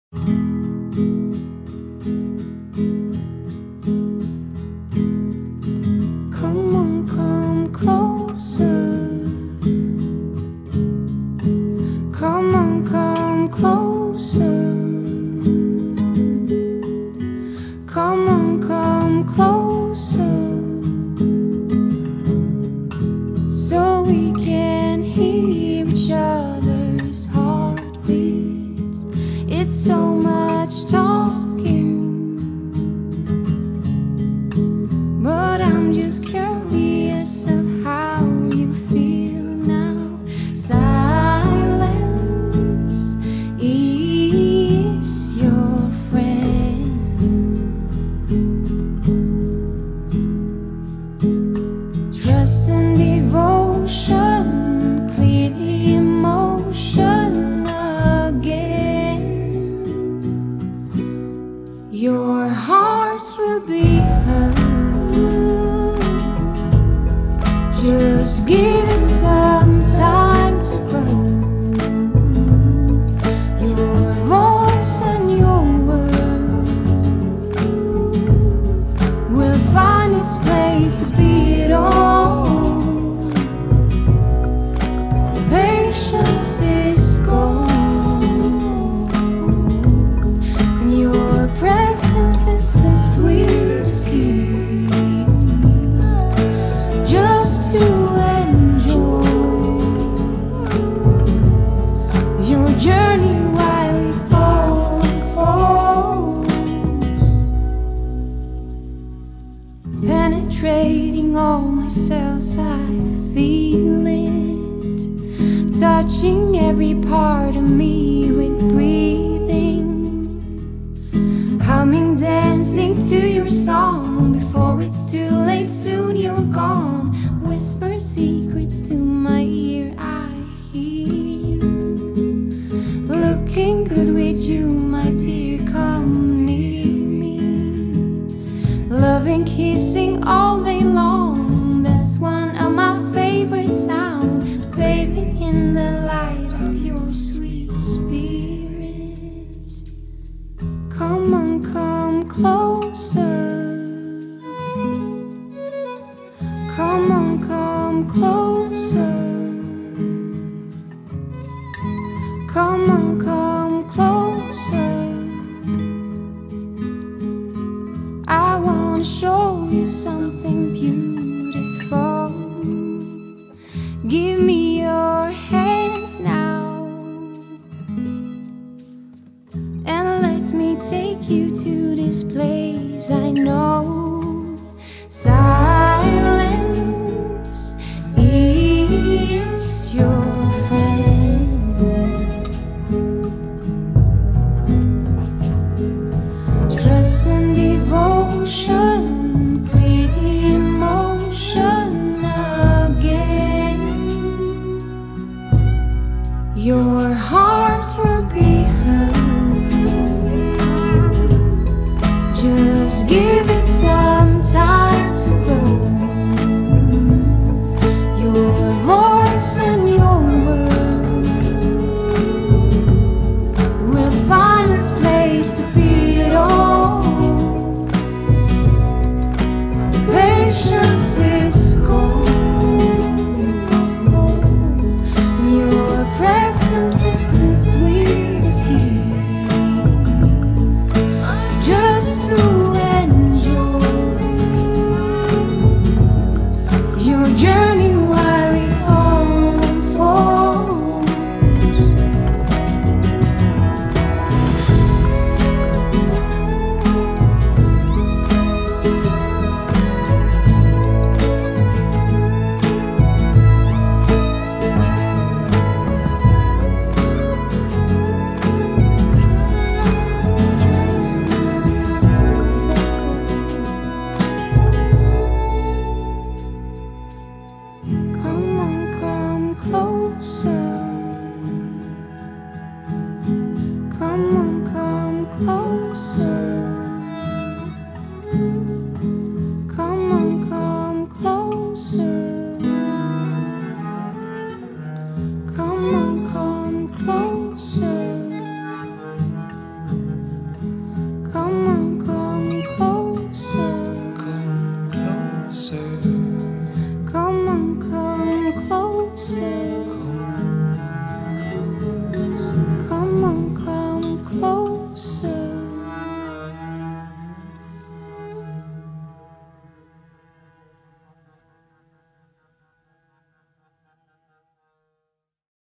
Come on, come closer. Come on, come closer. Come on, come closer. So we can hear each other's heartbeats. It's so much talking, but I'm just curious of how you feel now. Silence is your friend. Trust and devotion, clear the emotion again. Your heart will be heard. Just give it some time to grow. Your voice and your word will find its place to be it all. Patience is gold, and your presence is the sweetest gift. Just to enjoy your journey while it unfolds, penetrating all my cells. I feel it, touching every part of me with breathing, humming, dancing to your song. Before it's too late, soon you're gone. Whisper secrets to my ear, I hear you. Looking good with you, my dear, come near me. Loving, kissing all day long, that's one of my favorite sounds. Bathing in the light of your sweet spirit. Come on, come closer. Come on, come closer. Come on, come closer. I wanna show you something beautiful. Give me your hands now, and let me take you to this place I know. Silence is your friend. Trust and devotion, clear the emotion again. Your heart will be heard. Just give it some time to grow. Your voice and your word will find its place to be it all. Patience is gold. Your presence is the sweetest gift. Just to enjoy your journey while it unfolds. Come on, come closer. Come on, come closer. Come on, come closer. Come on, come closer. closer.